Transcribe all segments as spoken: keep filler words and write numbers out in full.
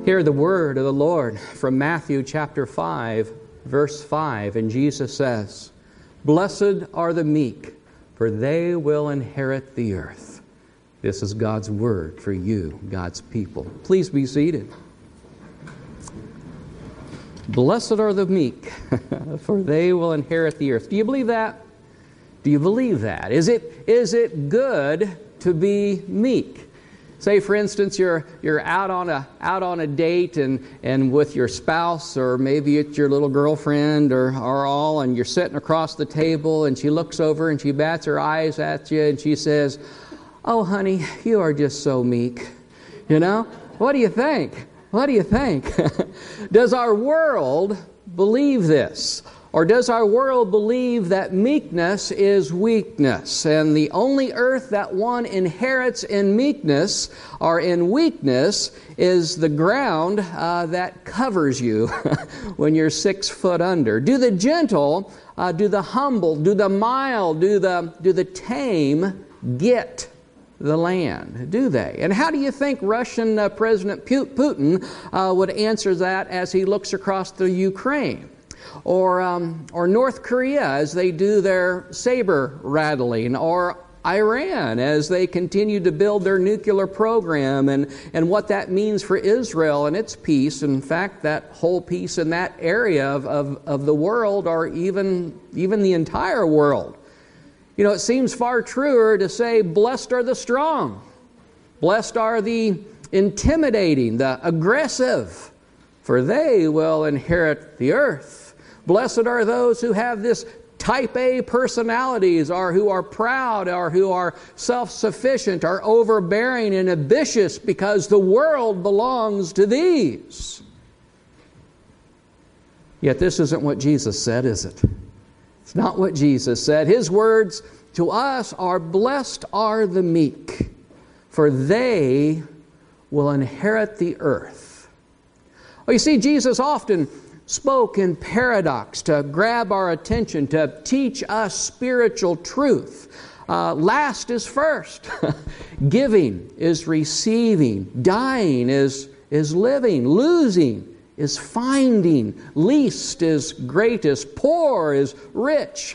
Hear the word of the Lord from Matthew chapter five, verse five. And Jesus says, "Blessed are the meek, for they will inherit the earth." This is God's word for you, God's people. Please be seated. Blessed are the meek, for they will inherit the earth. Do you believe that? Do you believe that? Is it, is it good to be meek? Say, for instance, you're you're out on a out on a date and, and with your spouse, or maybe it's your little girlfriend or, or all, and you're sitting across the table, and she looks over and she bats her eyes at you and she says, "Oh, honey, you are just so meek." You know? What do you think? What do you think? Does our world believe this? Or does our world believe that meekness is weakness, and the only earth that one inherits in meekness or in weakness is the ground uh, that covers you when you're six foot under? Do the gentle, uh, do the humble, do the mild, do the do the tame get the land? Do they? And how do you think Russian uh, President Putin uh, would answer that as he looks across the Ukraine? Or um, or North Korea as they do their saber rattling, or Iran as they continue to build their nuclear program, and, and what that means for Israel and its peace. In fact, that whole peace in that area of, of, of the world, or even, even the entire world. You know, it seems far truer to say, blessed are the strong, blessed are the intimidating, the aggressive, for they will inherit the earth. Blessed are those who have this type A personalities, or who are proud, or who are self-sufficient, or overbearing and ambitious, because the world belongs to these. Yet this isn't what Jesus said, is it? It's not what Jesus said. His words to us are, "Blessed are the meek, for they will inherit the earth." Well, you see, Jesus often spoke in paradox to grab our attention, to teach us spiritual truth. Uh, last is first. Giving is receiving. Dying is, is living. Losing is finding. Least is greatest. Poor is rich.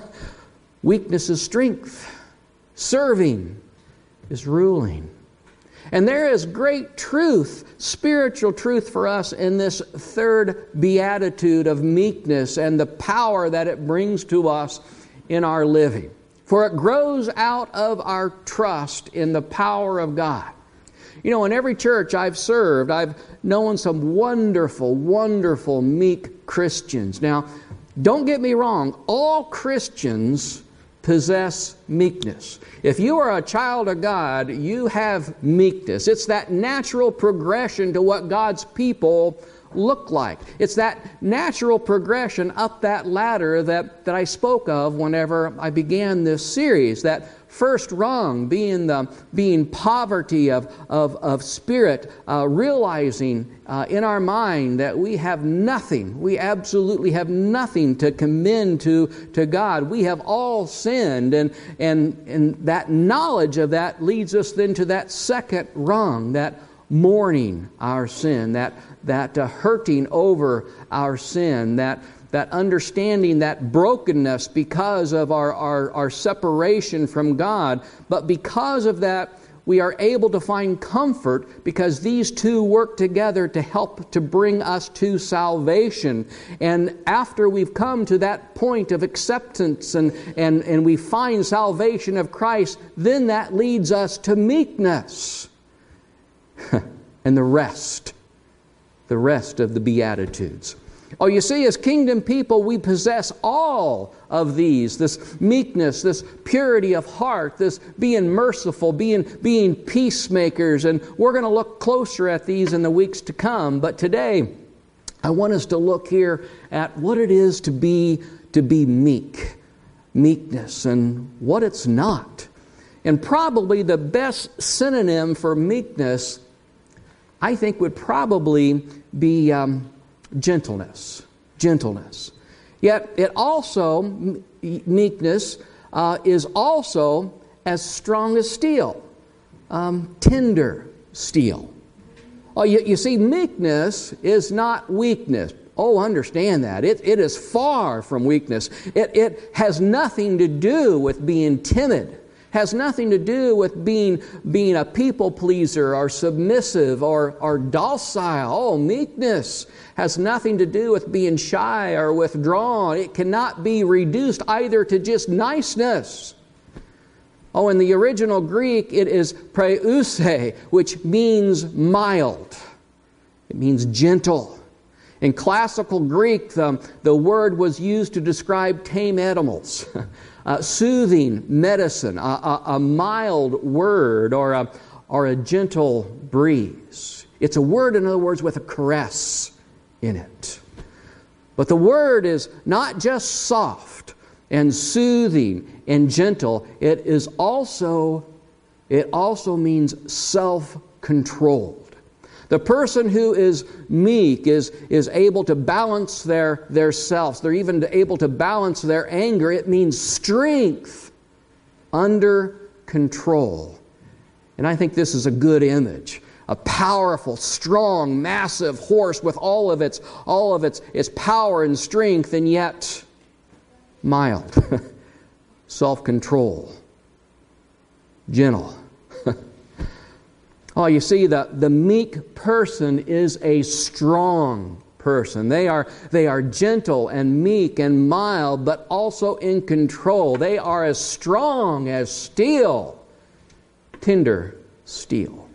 Weakness is strength. Serving is ruling. And there is great truth, spiritual truth for us in this third beatitude of meekness and the power that it brings to us in our living. For it grows out of our trust in the power of God. You know, in every church I've served, I've known some wonderful, wonderful meek Christians. Now, don't get me wrong, all Christians possess meekness. If you are a child of God, you have meekness. It's that natural progression to what God's people look like. It's that natural progression up that ladder that, that I spoke of whenever I began this series. That first rung being the being poverty of, of, of spirit, uh, realizing uh, in our mind that we have nothing. We absolutely have nothing to commend to, to God. We have all sinned, and, and, and that knowledge of that leads us then to that second rung, that mourning our sin, that, that uh, hurting over our sin, that that understanding that brokenness because of our, our, our separation from God. But because of that, we are able to find comfort, because these two work together to help to bring us to salvation. And after we've come to that point of acceptance and, and, and we find salvation of Christ, then that leads us to meekness. And the rest, the rest of the Beatitudes. Oh, you see, as kingdom people, we possess all of these. This meekness, this purity of heart, this being merciful, being, being peacemakers. And we're going to look closer at these in the weeks to come. But today, I want us to look here at what it is to be, to be meek. Meekness and what it's not. And probably the best synonym for meekness, I think, would probably be um, gentleness. Gentleness. Yet it also, meekness, uh, is also as strong as steel. Um, tender steel. Oh, you, you see, meekness is not weakness. Oh, understand that. It, it is far from weakness. It, it has nothing to do with being timid. Has nothing to do with being, being a people pleaser or submissive or, or docile. Oh, meekness has nothing to do with being shy or withdrawn. It cannot be reduced either to just niceness. Oh, in the original Greek, it is praeuse, which means mild. It means gentle. In classical Greek, the, the word was used to describe tame animals. uh, soothing medicine, a, a, a mild word, or a, or a gentle breeze. It's a word, in other words, with a caress in it. But the word is not just soft and soothing and gentle. It is also, it also means self-controlled. The person who is meek is, is able to balance their, their selves. They're even able to balance their anger. It means strength under control. And I think this is a good image. A powerful, strong, massive horse with all of its, all of its, its power and strength, and yet mild, self-control, gentle. Oh, you see, the, the meek person is a strong person. They are, they are gentle and meek and mild, but also in control. They are as strong as steel, tender steel.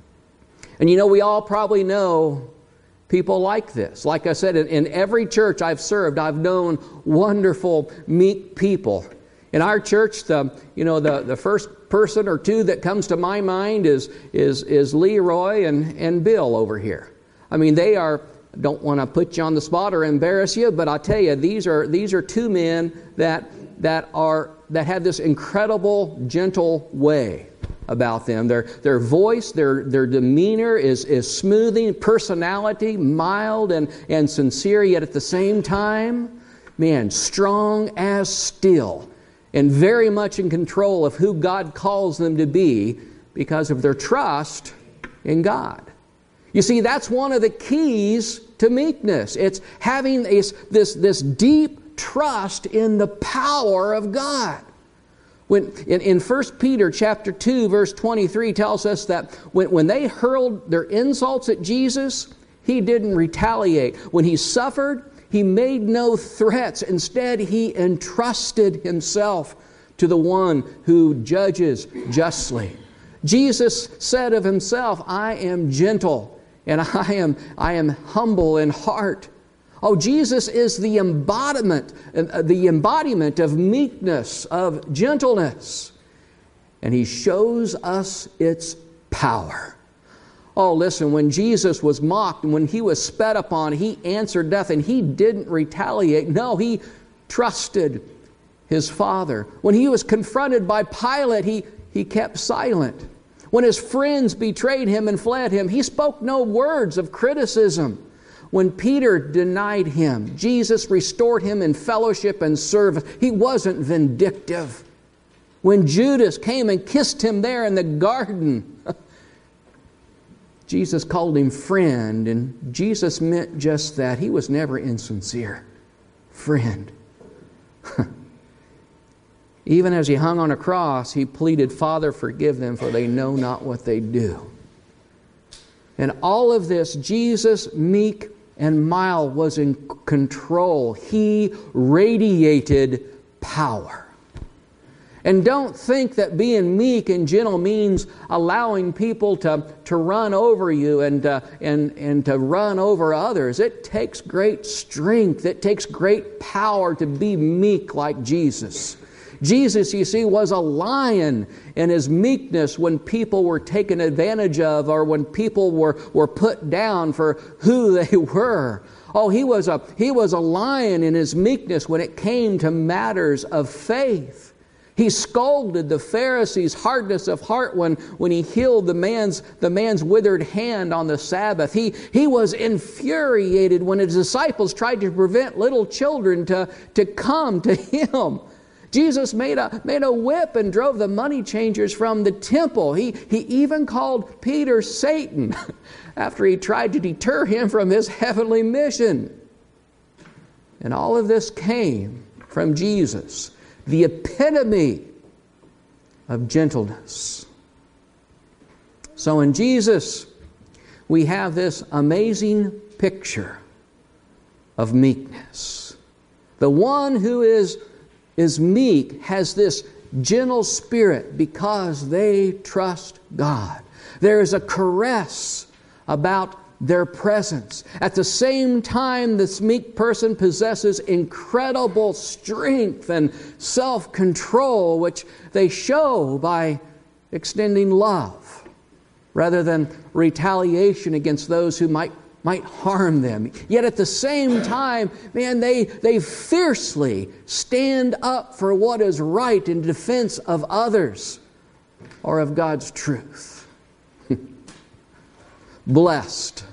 And you know, we all probably know people like this. Like I said, in, in every church I've served, I've known wonderful, meek people. In our church, the you know the, the first person or two that comes to my mind is is is Leroy and, and Bill over here. I mean, they are, don't want to put you on the spot or embarrass you, but I tell you, these are these are two men that that are that have this incredible gentle way about them. Their their voice, their their demeanor is is smoothing, personality, mild and, and sincere, yet at the same time, man, strong as steel. And very much in control of who God calls them to be because of their trust in God. You see, that's one of the keys to meekness. It's having this, this, this deep trust in the power of God. When, in, in First Peter chapter two, verse twenty-three tells us that when, when they hurled their insults at Jesus, He didn't retaliate. When He suffered, He made no threats. Instead, He entrusted Himself to the one who judges justly. Jesus said of Himself, I am gentle and I am, I am humble in heart. Oh, Jesus is the embodiment, the embodiment of meekness, of gentleness. And He shows us its power. Oh, listen, when Jesus was mocked and when He was spat upon, He answered nothing. He didn't retaliate. No, He trusted His Father. When He was confronted by Pilate, He, he kept silent. When His friends betrayed Him and fled Him, He spoke no words of criticism. When Peter denied Him, Jesus restored him in fellowship and service. He wasn't vindictive. When Judas came and kissed Him there in the garden, Jesus called him friend, and Jesus meant just that. He was never insincere. Friend. Even as He hung on a cross, He pleaded, Father, forgive them, for they know not what they do. And all of this, Jesus, meek and mild, was in control. He radiated power. And don't think that being meek and gentle means allowing people to, to run over you and, uh, and, and to run over others. It takes great strength. It takes great power to be meek like Jesus. Jesus, you see, was a lion in His meekness when people were taken advantage of or when people were, were put down for who they were. Oh, he was a, he was a lion in His meekness when it came to matters of faith. He scolded the Pharisees' hardness of heart when, when He healed the man's, the man's withered hand on the Sabbath. He, he was infuriated when His disciples tried to prevent little children to, to come to Him. Jesus made a, made a whip and drove the money changers from the temple. He, he even called Peter Satan after he tried to deter him from his heavenly mission. And all of this came from Jesus, the epitome of gentleness. So in Jesus, we have this amazing picture of meekness. The one who is, is meek has this gentle spirit because they trust God. There is a caress about their presence. At the same time, this meek person possesses incredible strength and self-control, which they show by extending love rather than retaliation against those who might might harm them. Yet at the same time, man, they, they fiercely stand up for what is right in defense of others or of God's truth. Blessed,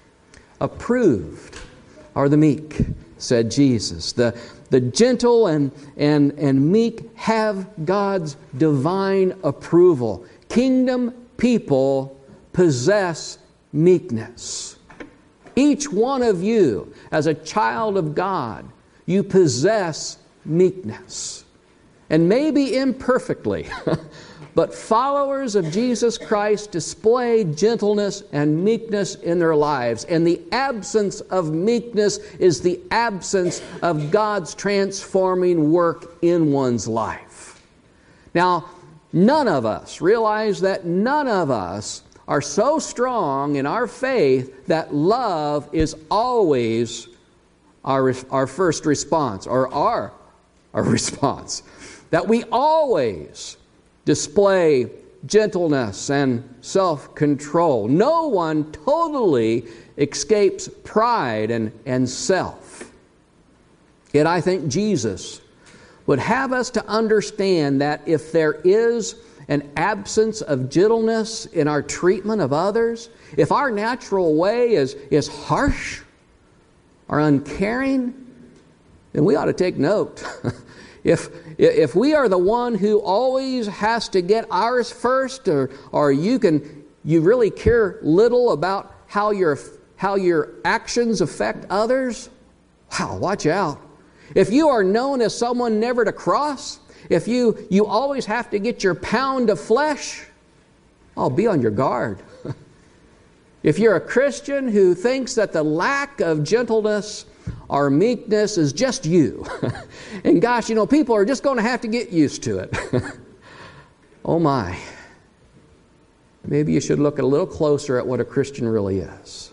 approved are the meek, said Jesus. The, the gentle and, and, and meek have God's divine approval. Kingdom people possess meekness. Each one of you, as a child of God, you possess meekness. And maybe imperfectly, but followers of Jesus Christ display gentleness and meekness in their lives. And the absence of meekness is the absence of God's transforming work in one's life. Now, none of us, realize that none of us are so strong in our faith that love is always our, our first response, or our, our response. That we always display gentleness and self-control. No one totally escapes pride and, and self. Yet I think Jesus would have us to understand that if there is an absence of gentleness in our treatment of others, if our natural way is, is harsh or uncaring, then we ought to take note. if, if we are the one who always has to get ours first, or, or you can you really care little about how your, how your actions affect others, wow, watch out. If you are known as someone never to cross, if you, you always have to get your pound of flesh, oh, be on your guard. If you're a Christian who thinks that the lack of gentleness or meekness is just you, and gosh, you know, people are just going to have to get used to it. Oh my. Maybe you should look a little closer at what a Christian really is.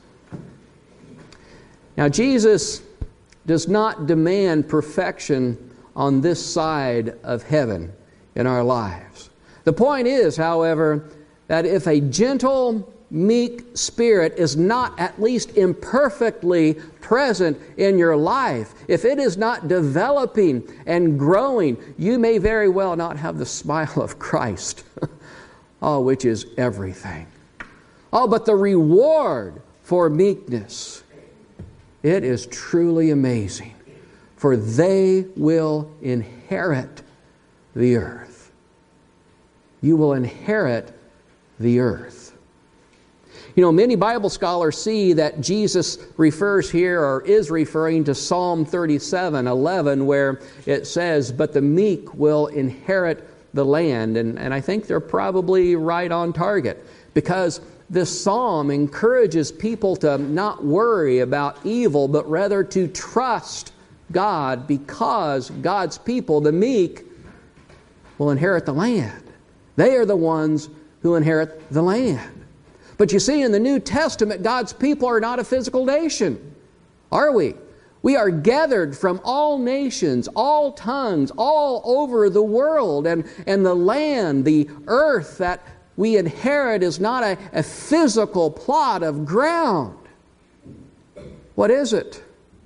Now, Jesus does not demand perfection on this side of heaven in our lives. The point is, however, that if a gentle, meek spirit is not at least imperfectly present in your life, if it is not developing and growing, you may very well not have the smile of Christ, oh, which is everything. Oh, but the reward for meekness, it is truly amazing. For they will inherit the earth. You will inherit the earth. You know, many Bible scholars see that Jesus refers here, or is referring to Psalm thirty-seven eleven, where it says, "But the meek will inherit the land." And, and I think they're probably right on target, because this psalm encourages people to not worry about evil, but rather to trust God, because God's people, the meek, will inherit the land. They are the ones who inherit the land. But you see, in the New Testament, God's people are not a physical nation, are we? We are gathered from all nations, all tongues, all over the world. And, and the land, the earth that we inherit is not a, a physical plot of ground. What is it?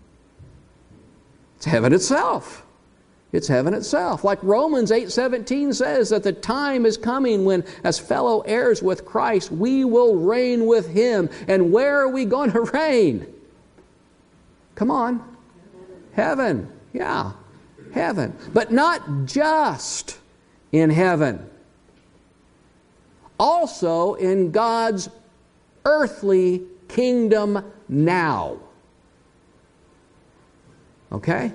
It's heaven itself. It's heaven itself. Like Romans eight seventeen says, that the time is coming when, as fellow heirs with Christ, we will reign with Him. And where are we going to reign? Come on. Heaven. Yeah. heaven. But not just in heaven. Also in God's earthly kingdom now. Okay?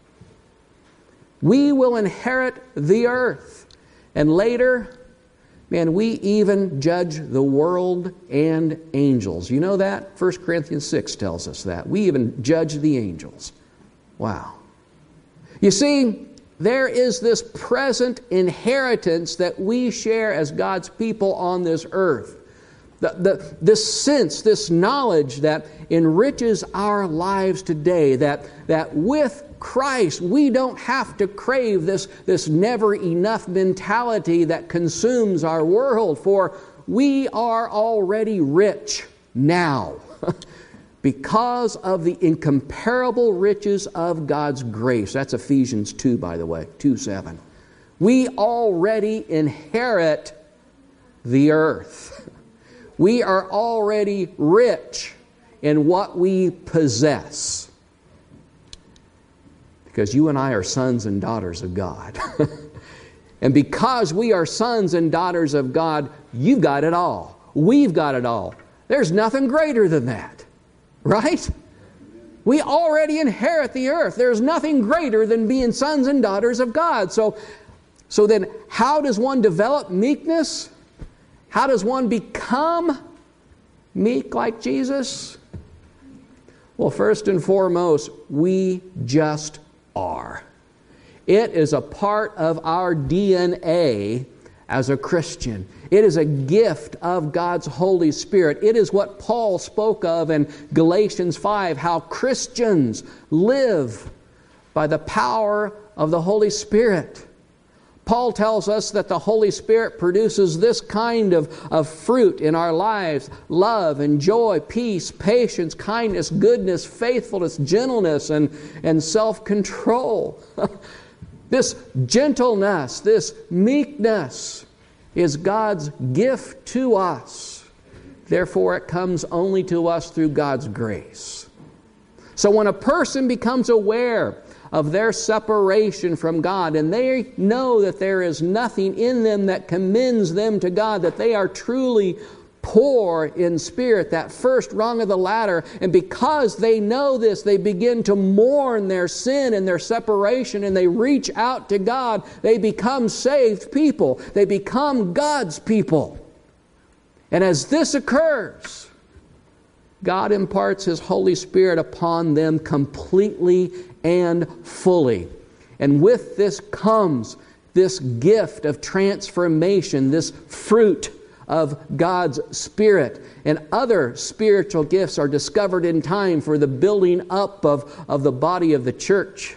We will inherit the earth. And later, man, we even judge the world and angels. You know that? First Corinthians six tells us that. We even judge the angels. Wow. You see, there is this present inheritance that we share as God's people on this earth. The, the, this sense, this knowledge that enriches our lives today, that, that with Christ we don't have to crave this, this never enough mentality that consumes our world, for we are already rich now because of the incomparable riches of God's grace. That's Ephesians two, by the way, two seven. We already inherit the earth. We are already rich in what we possess. Because you and I are sons and daughters of God. And because we are sons and daughters of God, you've got it all. We've got it all. There's nothing greater than that. Right? We already inherit the earth. There's nothing greater than being sons and daughters of God. So, so then how does one develop meekness? How does one become meek like Jesus? Well, first and foremost, we just are. It is a part of our D N A as a Christian. It is a gift of God's Holy Spirit. It is what Paul spoke of in Galatians five, how Christians live by the power of the Holy Spirit. Paul tells us that the Holy Spirit produces this kind of, of fruit in our lives: love and joy, peace, patience, kindness, goodness, faithfulness, gentleness, and, and self-control. This gentleness, this meekness is God's gift to us. Therefore, it comes only to us through God's grace. So when a person becomes aware of their separation from God, and they know that there is nothing in them that commends them to God, that they are truly poor in spirit, that first rung of the ladder, and because they know this, they begin to mourn their sin and their separation, and they reach out to God. They become saved people. They become God's people. And as this occurs, God imparts His Holy Spirit upon them completely and fully. And with this comes this gift of transformation, this fruit of God's Spirit. And other spiritual gifts are discovered in time for the building up of, of the body of the church.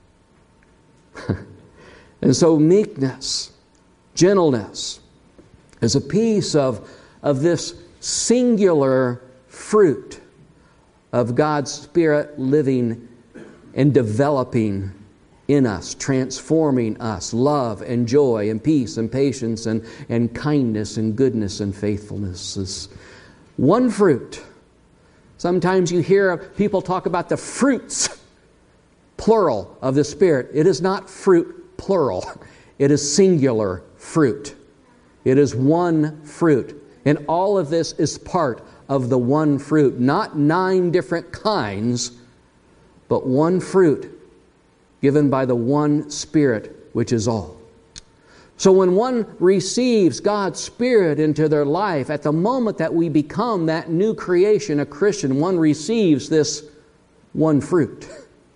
And so meekness, gentleness, is a piece of, of this singular fruit of God's Spirit living and developing in us, transforming us. Love and joy and peace and patience and, and kindness and goodness and faithfulness is one fruit. Sometimes you hear people talk about the fruits, plural, of the Spirit. It is not fruit, plural. It is singular fruit. It is one fruit. And all of this is part of the one fruit. Not nine different kinds, but one fruit given by the one Spirit, which is all. So when one receives God's Spirit into their life, at the moment that we become that new creation, a Christian, one receives this one fruit.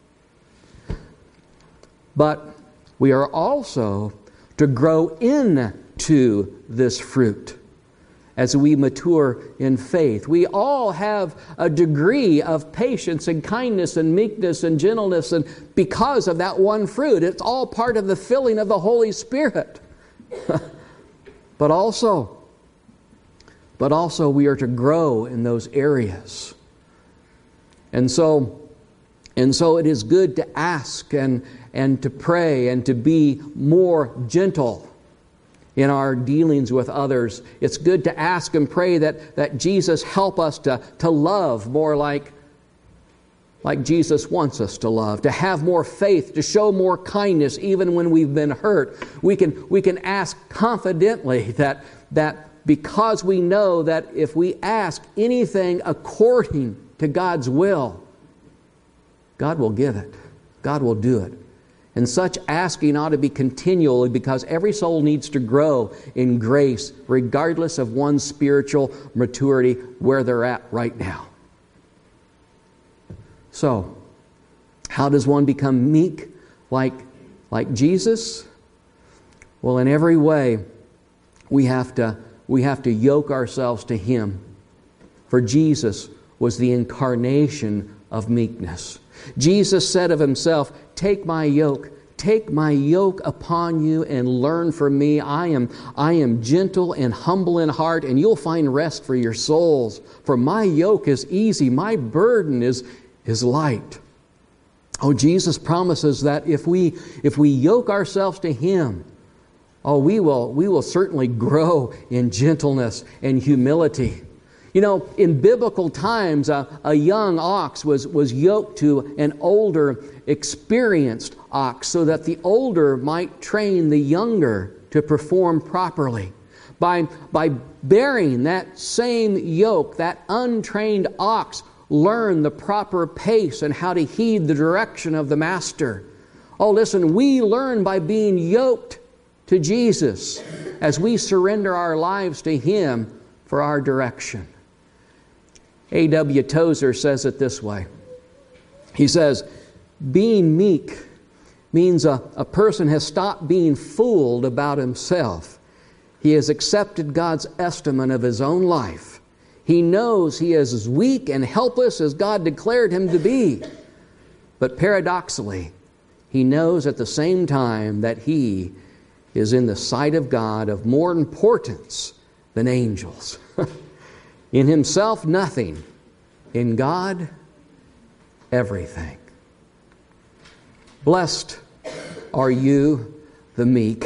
But we are also to grow into this fruit as we mature in faith. We all have a degree of patience and kindness and meekness and gentleness, and because of that one fruit, it's all part of the filling of the Holy Spirit. But also, but also we are to grow in those areas. And so, and so it is good to ask and, and to pray and to be more gentle in our dealings with others. It's good to ask and pray that, that Jesus help us to, to love more like like Jesus wants us to love, to have more faith, to show more kindness even when we've been hurt. We can, we can ask confidently that, that because we know that if we ask anything according to God's will, God will give it. God will do it. And such asking ought to be continually, because every soul needs to grow in grace regardless of one's spiritual maturity where they're at right now. So, how does one become meek like, like Jesus? Well, in every way, we have to, we have to yoke ourselves to Him. For Jesus was the incarnation of meekness. Jesus said of Himself, "Take my yoke, take my yoke upon you and learn from me. I am, I am gentle and humble in heart, and you'll find rest for your souls. For my yoke is easy, my burden is is light." Oh, Jesus promises that if we if we yoke ourselves to Him, oh, we will we will certainly grow in gentleness and humility. You know, in biblical times, uh, a young ox was, was yoked to an older, experienced ox so that the older might train the younger to perform properly. By, by bearing that same yoke, that untrained ox learn the proper pace and how to heed the direction of the master. Oh, listen, we learn by being yoked to Jesus as we surrender our lives to Him for our direction. A W Tozer says it this way. He says, being meek means a, a person has stopped being fooled about himself. He has accepted God's estimate of his own life. He knows he is as weak and helpless as God declared him to be. But paradoxically, he knows at the same time that he is in the sight of God of more importance than angels. In himself, nothing. In God, everything. Blessed are you, the meek,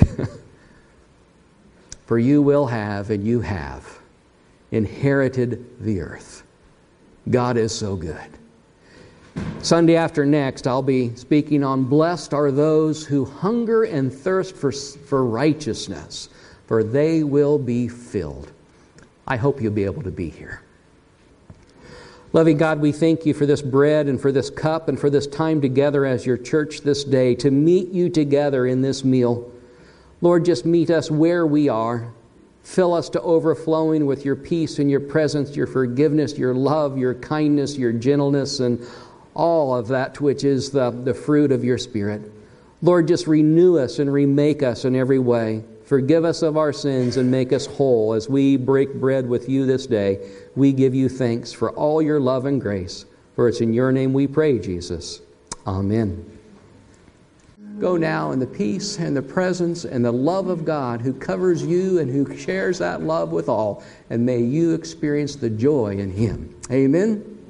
for you will have, and you have, inherited the earth. God is so good. Sunday after next, I'll be speaking on blessed are those who hunger and thirst for, for righteousness, for they will be filled. I hope you'll be able to be here. Loving God, we thank you for this bread and for this cup and for this time together as your church this day to meet you together in this meal. Lord, just meet us where we are. Fill us to overflowing with your peace and your presence, your forgiveness, your love, your kindness, your gentleness, and all of that which is the, the fruit of your Spirit. Lord, just renew us and remake us in every way. Forgive us of our sins and make us whole as we break bread with you this day. We give you thanks for all your love and grace. For it's in your name we pray, Jesus. Amen. Go now in the peace and the presence and the love of God who covers you and who shares that love with all. And may you experience the joy in Him. Amen.